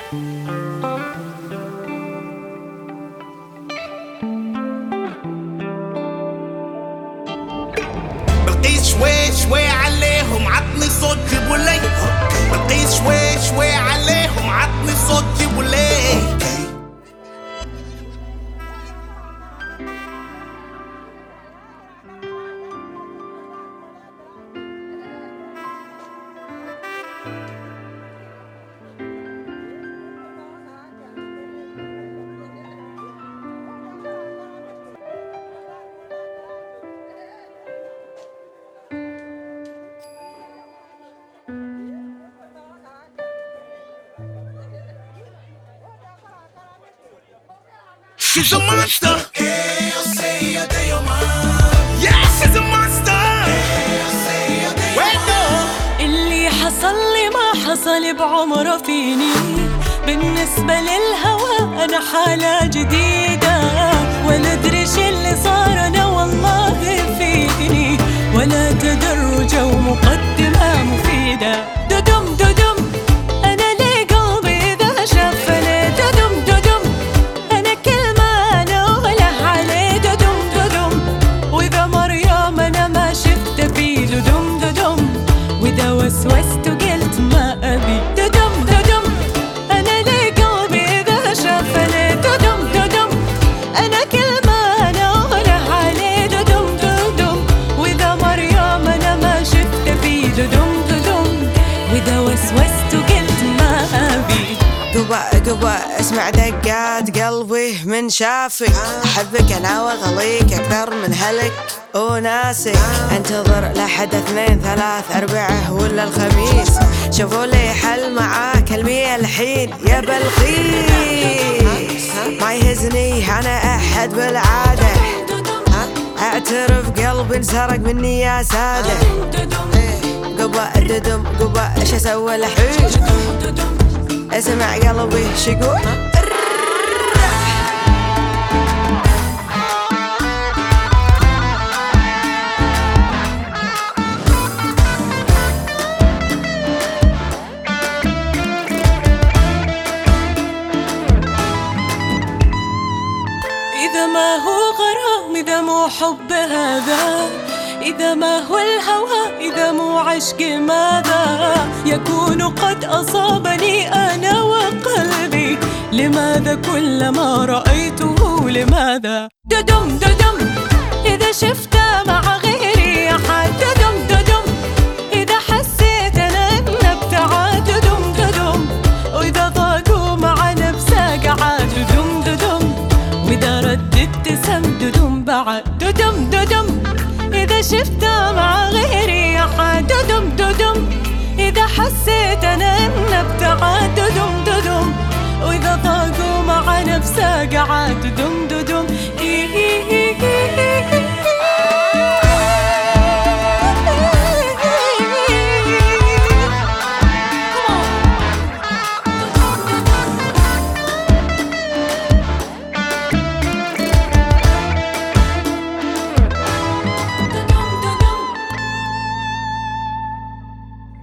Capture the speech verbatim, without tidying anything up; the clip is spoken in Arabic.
بلقيس شوي شوي عليهم عطني صوت جيبوا لي. بلقيس شوي شوي عليهم عطني صوت جيبوا لي. She's a monster. Hey, eu sei, eu dei uma. Yeah, she's a monster. Hey, eu sei, eu dei uma. اللي حصل لي ما حصل بعمره فيني. بالنسبة للهوى أنا حالة جديدة، ولا أدري شو اللي صار أنا والله فيني، ولا تدرج ومقدمة مفيدة. ددم ددم أنا لي قلبي إذا شافني. ددم ددم أنا كل ما نوله عليه. ددم ددم وإذا مر يوم أنا ما شفت فيه. ددم ددم وإذا وسوست وقلت ما أبي. ددم ددم أنا لي قلبي إذا شافني. ددم ددم أنا كل ما نوله عليه. ددم ددم وإذا مر يوم أنا ما شفت فيه. ددم ددم وإذا وسوست وقلت ما أبي. قبا قبا اسمع دقات قلبي من شافك. احبك انا واغليك اكثر من هلك وناسك. انتظر لحد اثنين ثلاث اربعه ولا الخميس. شوفوا لي حل معاك المية الحين يا بلقيس. ما يهزني انا احد بالعاده. اعترف قلبي انسرق مني يا ساده. قبا ددم قبا ايش اسوي الحين. اسمع قلبي شقول. إذا ما هو غرام إذا مو حب هذا. إذا ما هو الهوى إذا مو عشق ماذا يكون قد أصابني أنا وقلبي. لماذا كلما رأيته لماذا. ددم ددم إذا شفته مع غيري أحد. ددم ددم إذا حسيت أنا إن ابتعد. ددم ددم وإذا ضاقوا مع نفسه قعد. ددم ددم وإذا رددت سم. ددم بعد. ددم ددم إذا شفته مع غيري أحد. ددم ددم إذا حسيت أنا إن ابتعد. ددم ددم وإذا ضاقوا مع نفسه قعد. ددم ددم